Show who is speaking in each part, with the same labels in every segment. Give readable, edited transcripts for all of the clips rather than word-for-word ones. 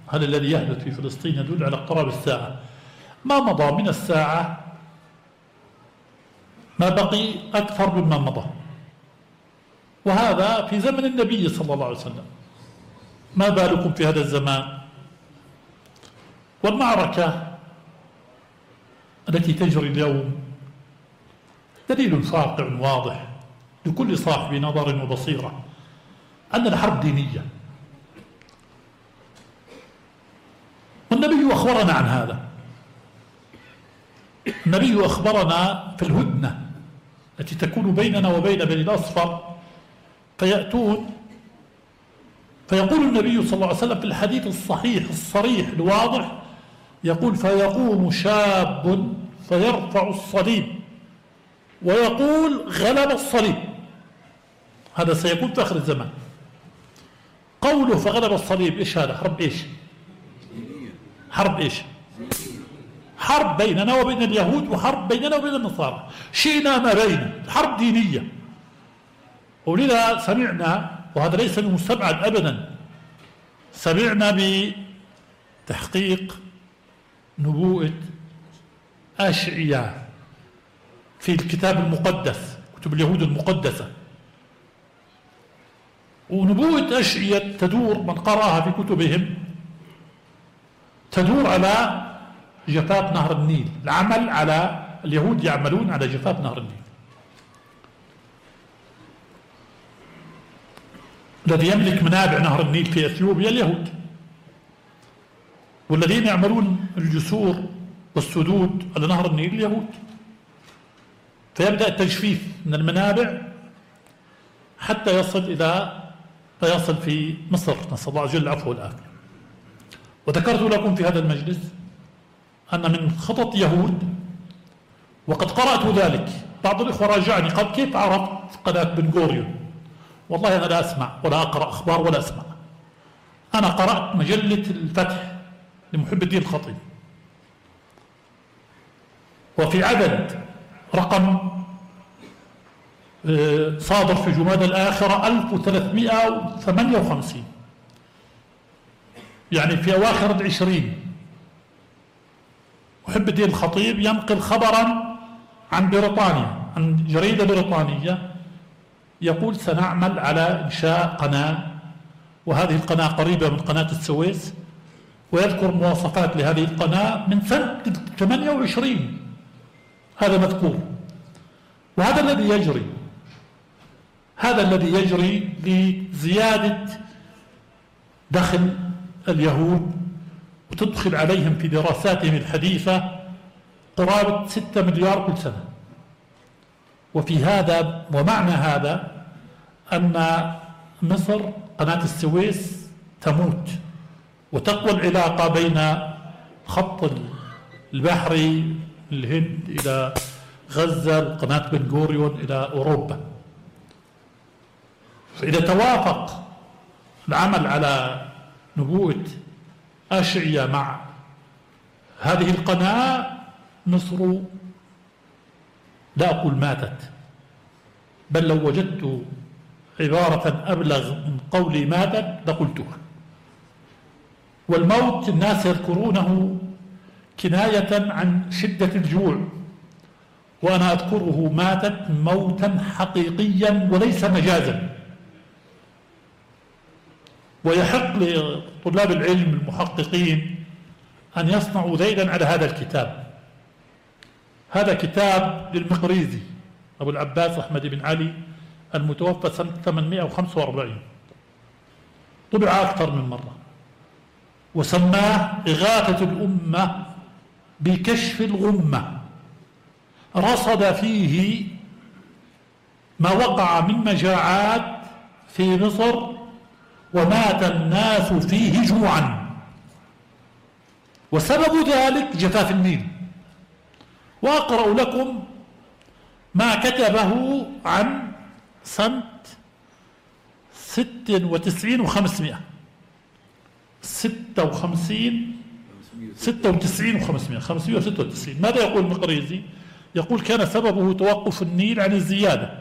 Speaker 1: هذا الذي يحدث في فلسطين يدل على اقتراب الساعة. ما مضى من الساعة ما بقي أكثر مما مضى، وهذا في زمن النبي صلى الله عليه وسلم، ما بالكم في هذا الزمان؟ والمعركة التي تجري اليوم دليل ساطع واضح لكل صاحب نظر وبصيرة أن الحرب دينية، والنبي أخبرنا عن هذا. النبي أخبرنا في الهدنة التي تكون بيننا وبين بني الأصفر، فيأتون فيقول النبي صلى الله عليه وسلم في الحديث الصحيح الصريح الواضح، يقول: فيقوم شاب فيرفع الصليب ويقول: غلب الصليب. هذا سيكون في آخر الزمان. قوله فغلب الصليب إيش هذا؟ حرب إيش؟ حرب إيش؟ حرب بيننا وبين اليهود، وحرب بيننا وبين النصارى، شئنا ما بيننا، حرب دينية. ولذا سمعنا، وهذا ليس مستبعد أبدا، سمعنا بتحقيق نبوءة أشعياء في الكتاب المقدس، كتب اليهود المقدسة. ونبوءة أشعياء تدور، من قرأها في كتبهم، تدور على جفاف نهر النيل، العمل على اليهود يعملون على جفاف نهر النيل. الذي يملك منابع نهر النيل في أثيوبيا اليهود، والذين يعملون الجسور والسدود على نهر النيل اليهود. فيبدأ التجفيف من المنابع حتى يصل في مصر، نسأل الله جل العفو والعافية. وذكرت لكم في هذا المجلس أن من خطط يهود، وقد قرأت ذلك، بعض الإخوة راجعني قال: كيف عرفت قناة بن غوريون؟ والله أنا لا أسمع ولا أقرأ أخبار ولا أسمع. أنا قرأت مجلة الفتح لمحب الدين الخطيب، وفي عدد رقم صادر في جمادى الآخرة 1358، يعني في أواخر العشرين، محب الدين الخطيب ينقل خبرا عن بريطانيا، عن جريدة بريطانية، يقول: سنعمل على إنشاء قناة، وهذه القناة قريبة من قناة السويس، ويذكر مواصفات لهذه القناة من سنة 28. هذا مذكور، وهذا الذي يجري، هذا الذي يجري لزيادة دخل اليهود، وتدخل عليهم في دراساتهم الحديثة قرابة 6 مليار كل سنة. وفي هذا ومعنى هذا أن مصر قناة السويس تموت، وتقوى العلاقة بين خط البحري الهند إلى غزة، قناة بن غوريون إلى أوروبا. فإذا توافق العمل على نبوءة أشعياء مع هذه القناة، مصر لا أقول ماتت، بل لو وجدت عبارة أبلغ من قولي ماتت لقلتها. والموت الناس يذكرونه كناية عن شدة الجوع، وأنا أذكره ماتت موتا حقيقيا وليس مجازا. ويحق لطلاب العلم المحققين أن يصنعوا ذيلا على هذا الكتاب. هذا كتاب للمقريزي أبو العباس أحمد بن علي المتوفى سنة 845، طبع أكثر من مرة، وسماه إغاثة الأمة بكشف الغمة. رصد فيه ما وقع من مجاعات في مصر، ومات الناس فيه جوعا، وسبب ذلك جفاف النيل. وأقرأ لكم ما كتبه عن سنة 96 و500، 96 و500، 596. ماذا يقول المقريزي؟ يقول: كان سببه توقف النيل عن الزيادة،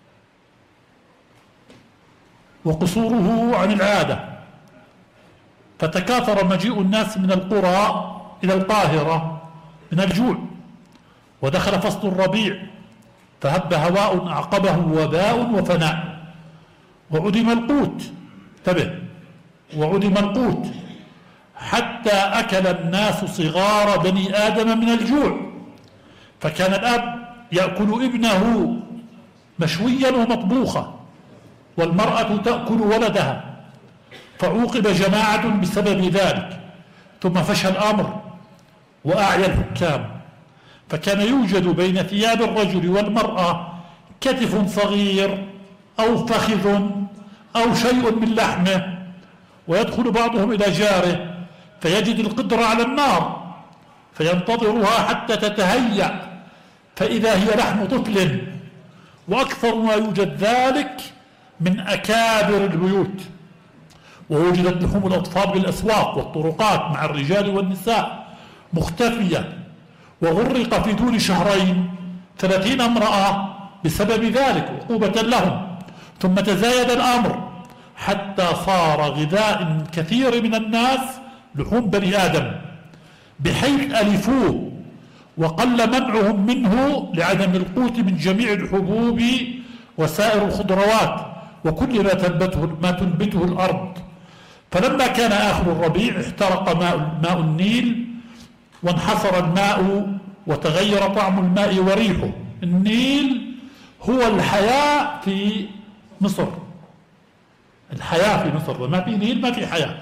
Speaker 1: وقصوره عن العادة، فتكاثر مجيء الناس من القرى إلى القاهرة من الجوع، ودخل فصل الربيع فهب هواء أعقبه وباء وفناء، وعدم القوت، انتبه، وعدم القوت حتى أكل الناس صغار بني آدم من الجوع، فكان الأب يأكل ابنه مشويا ومطبوخا، والمرأة تأكل ولدها، فعوقب جماعة بسبب ذلك، ثم فشى الأمر وأعيا الحكام، فكان يوجد بين ثياب الرجل والمرأة كتف صغير أو فخذ أو شيء من لحمه، ويدخل بعضهم إلى جاره فيجد القدرة على النار فينتظرها حتى تتهيأ، فإذا هي لحم طفل، وأكثر ما يوجد ذلك من أكابر البيوت، ووجدت لحوم الأطفال بالأسواق والطرقات مع الرجال والنساء مختفية، وغرق في دون شهرين 30 امرأة بسبب ذلك عقوبة لهم، ثم تزايد الأمر حتى صار غذاء كثير من الناس لحوم بني آدم، بحيث ألفوه وقل منعهم منه لعدم القوت من جميع الحبوب وسائر الخضروات وكل ما تنبته الأرض. فلما كان آخر الربيع احترق ماء النيل وانحصر الماء وتغير طعم الماء وريحه. النيل هو الحياة في مصر، الحياة في مصر، ما في نيل ما في حياة.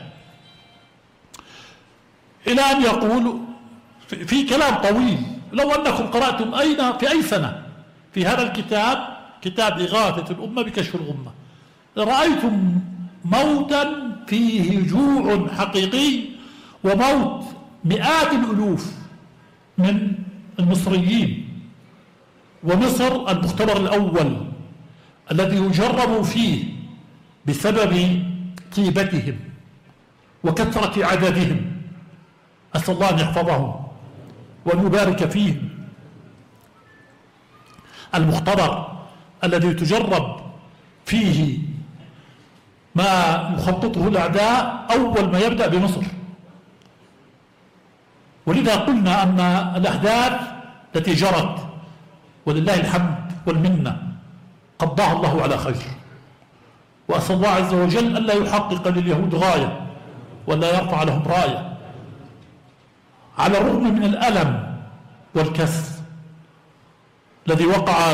Speaker 1: إلى أن يقول في كلام طويل، لو أنكم قرأتم في أي سنة في هذا الكتاب، كتاب إغاثة الأمة بكشف الغمة، رأيتم موتا فيه جوع حقيقي وموت مئات الألوف من المصريين. ومصر المختبر الأول الذي يجرب فيه بسبب طيبتهم وكثرة عددهم، أسأل الله أن يحفظهم وأن يبارك فيهم. المختبر الذي تجرب فيه ما يخططه الأعداء أول ما يبدأ بمصر. ولذا قلنا أن الأحداث التي جرت ولله الحمد والمنة قضاها الله على خير، وأسأل الله عز وجل ألا يحقق لليهود غاية ولا يرفع لهم راية، على الرغم من الألم والكسر الذي وقع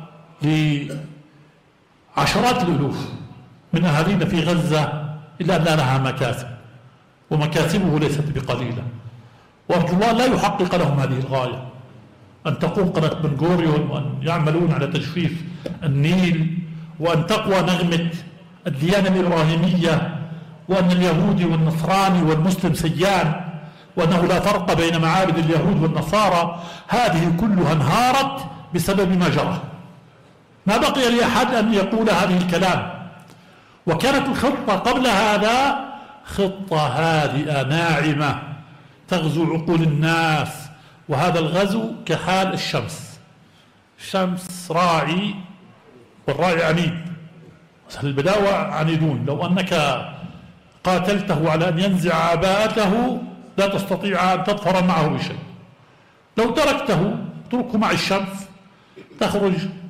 Speaker 1: لعشرات الألوف من أهالينا في غزة، إلا أن لها مكاسب ومكاسبه ليست بقليلة، وأرجو الله لا يحقق لهم هذه الغاية، أن تقوم قناة بن غوريون وأن يعملون على تجفيف النيل، وأن تقوى نغمة الديانة الإبراهيمية، وأن اليهودي والنصراني والمسلم سيان، وأنه لا فرق بين معابد اليهود والنصارى. هذه كلها انهارت بسبب ما جرى، ما بقي لأحد أن يقول هذه الكلام. وكانت الخطة قبل هذا خطة هادئة ناعمة تغزو عقول الناس، وهذا الغزو كحال الشمس، الشمس راعي والراعي عنيد، أهل البداوة عنيدون، لو أنك قاتلته على أن ينزع عباءته لا تستطيع أن تظفر معه بشيء. لو تركته اتركه مع الشمس تخرج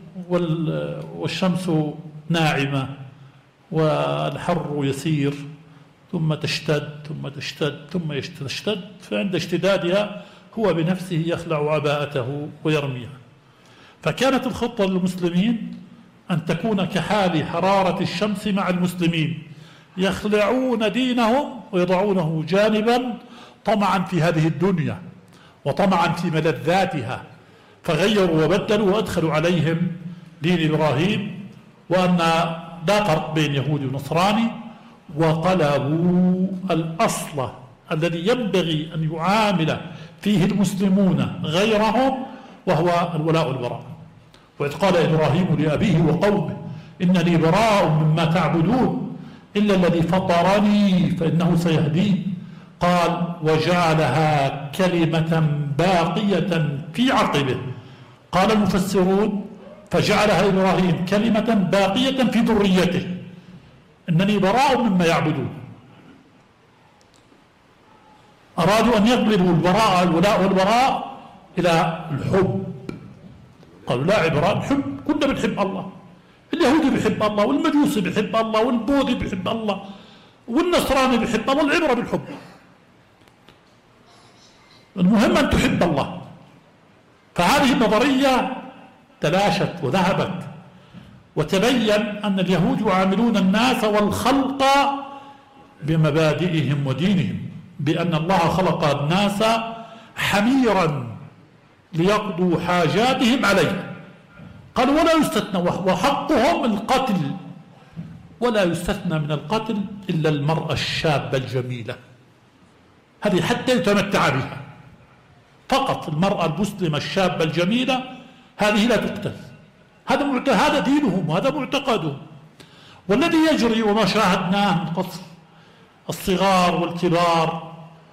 Speaker 1: والشمس ناعمة والحر يسير، ثم تشتد ثم تشتد ثم تشتد، فعند اشتدادها هو بنفسه يخلع عباءته ويرميها. فكانت الخطة للمسلمين أن تكون كحال حرارة الشمس مع المسلمين، يخلعون دينهم ويضعونه جانبا طمعا في هذه الدنيا وطمعا في ملذاتها، فغيروا وبدلوا وأدخلوا عليهم دين إبراهيم، وأن لا فرق بين يهودي ونصراني، وقلبوا الأصل الذي ينبغي أن يعامل فيه المسلمون غيرهم، وهو الولاء والبراء. وإذ قال إبراهيم لأبيه وقومه إنني براء مما تعبدون إلا الذي فطرني فإنه سيهدين، قال وجعلها كلمة باقية في عقبه. قال المفسرون فجعلها إبراهيم كلمة باقية في ذريته، إنني براء مما يعبدون. أرادوا أن يقلبوا الولاء والبراء إلى الحب. قالوا لا عبرة، نحب، كنا بنحب الله، اليهودي بيحب الله، والمجوسي بيحب الله، والبوذي بيحب الله، والنصراني بيحب الله، العبرة بالحب. المهم أن تحب الله. فهذه النظرية تلاشت وذهبت، وتبين أن اليهود يعاملون الناس والخلق بمبادئهم ودينهم، بأن الله خلق الناس حميرا ليقضوا حاجاتهم عليه. قالوا ولا يستثنى، وحقهم القتل، ولا يستثنى من القتل إلا المرأة الشابة الجميلة، هذه حتى يتمتع بها فقط. المرأة المسلمة الشابة الجميلة هذه لا تقتل. هذا دينهم وهذا معتقدهم. والذي يجري وما شاهدناه من قصف الصغار والكبار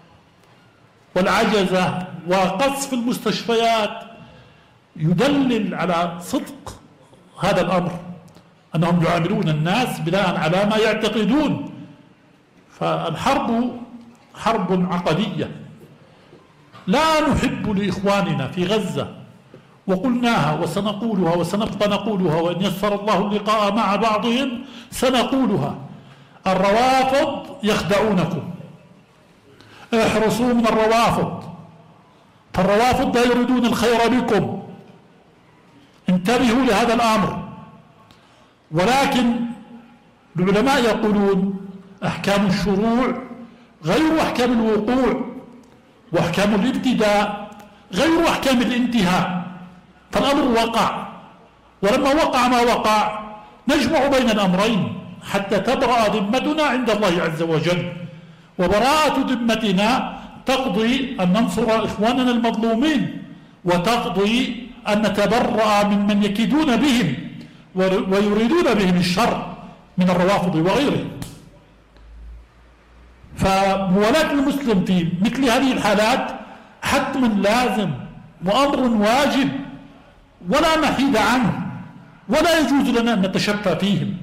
Speaker 1: والعجزة وقصف المستشفيات يدلل على صدق هذا الأمر، أنهم يعاملون الناس بناء على ما يعتقدون. فالحرب حرب عقدية. لا نحب لإخواننا في غزة، وقلناها وسنقولها وسنبقى نقولها، وإن يسر الله اللقاء مع بعضهم سنقولها: الروافض يخدعونكم، احرصوا من الروافض، فالروافض لا يريدون الخير بكم، انتبهوا لهذا الأمر. ولكن العلماء يقولون أحكام الشروع غير أحكام الوقوع، وأحكام الابتداء غير أحكام الانتهاء. فالأمر وقع، ولما وقع ما وقع نجمع بين الأمرين حتى تبرأ ذمتنا عند الله عز وجل. وبراءة ذمتنا تقضي أن ننصر إخواننا المظلومين، وتقضي أن نتبرأ ممن يكيدون بهم ويريدون بهم الشر من الروافض وغيرهم. فموالاة المسلم في مثل هذه الحالات حتم لازم وأمر واجب ولا محيد عنه، ولا يجوز لنا أن نتشفى فيهم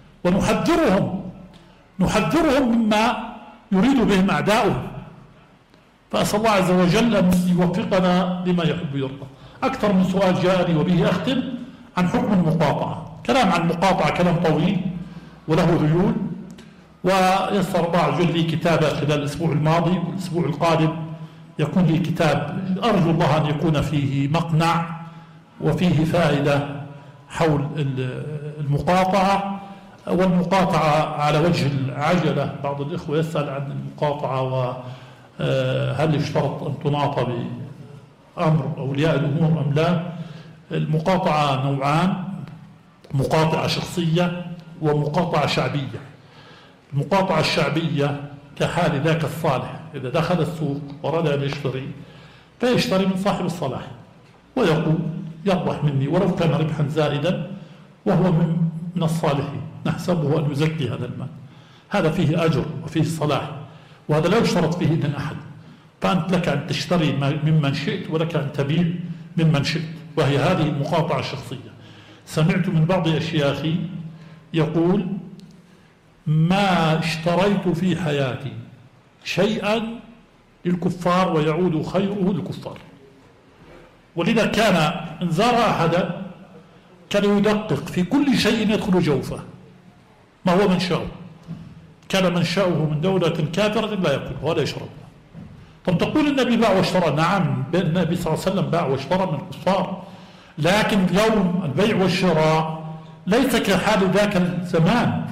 Speaker 1: ونحذرهم مما يريد بهم أعداؤهم. فأسأل الله عز وجل أن يوفقنا لما يحب ويرضى. أكثر من سؤال جاءني وبه أختم عن حكم المقاطعة. كلام عن المقاطعة كلام طويل وله ذيول، ويسر الله عز وجل لي كتابة خلال الأسبوع الماضي، والأسبوع القادم يكون لي كتاب أرجو الله أن يكون فيه مقنع وفيه فائدة حول المقاطعة والمقاطعة على وجه العجلة. بعض الإخوة يسأل عن المقاطعة وهل يشترط أن تناط بأمر أولياء الأمور أم لا. المقاطعة نوعان: مقاطعة شخصية ومقاطعة شعبية. المقاطعة الشعبية كحال ذاك الصالح إذا دخل السوق وأراد أن يشتري فيشتري من صاحب الصلاح ويقول يربح مني ولو كان ربحا زائدا، وهو من الصالحين، نحسبه أن يزكي هذا المال. هذا فيه أجر وفيه صلاح، وهذا لا يشترط فيه إذن أحد. فأنت لك أن تشتري ممن شئت ولك أن تبيع ممن شئت، وهي هذه المقاطعة الشخصية. سمعت من بعض أشياخي يقول: ما اشتريت في حياتي شيئا للكفار ويعود خيره للكفار. ولذا كان إن زار أحدا كان يدقق في كل شيء يدخل جوفه ما هو منشأه. كان منشأه من دولة كافرة لا يأكله ولا يشرب. طب تقول النبي باع واشترى، نعم النبي صلى الله عليه وسلم باع واشترى من الكفار، لكن اليوم البيع والشراء ليس كحال ذاك الزمان.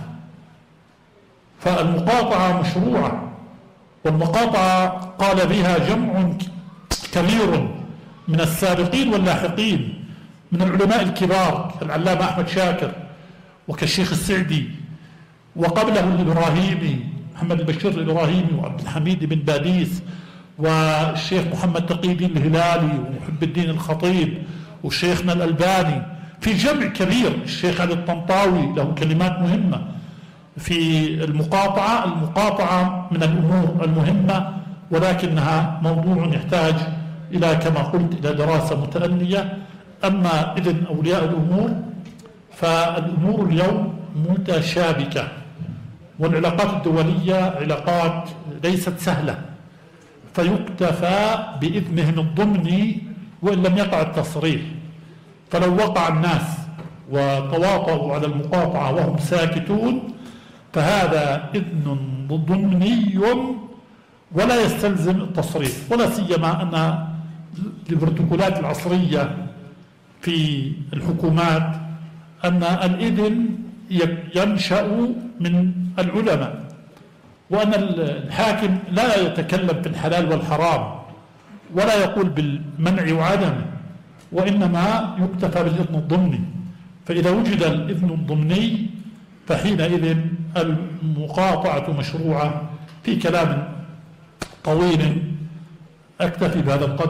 Speaker 1: فالمقاطعة مشروعة، والمقاطعة قال بها جمع كبير من السابقين واللاحقين من العلماء الكبار كالعلامة أحمد شاكر وكالشيخ السعدي، وقبله الإبراهيمي محمد البشير الإبراهيمي وعبد الحميد بن باديس والشيخ محمد تقي الدين الهلالي ومحب الدين الخطيب وشيخنا الألباني. في جمع كبير. الشيخ علي الطنطاوي له كلمات مهمة في المقاطعة. المقاطعة من الأمور المهمة، ولكنها موضوع يحتاج إلى كما قلت إلى دراسة متأنية. أما إذن أولياء الأمور فالأمور اليوم متشابكة، والعلاقات الدولية علاقات ليست سهلة، فيكتفى بإذنهم الضمني وإن لم يقع التصريح. فلو وقع الناس وتواطؤوا على المقاطعة وهم ساكتون فهذا إذن ضمني ولا يستلزم التصريح، ولا سيما أن البروتوكولات العصرية في الحكومات أن الإذن ينشأ من العلماء، وأن الحاكم لا يتكلم في الحلال والحرام ولا يقول بالمنع وعدمه، وإنما يكتفى بالإذن الضمني. فإذا وجد الإذن الضمني فحينئذ المقاطعة مشروعة. في كلام طويل أكتفي بهذا القدر.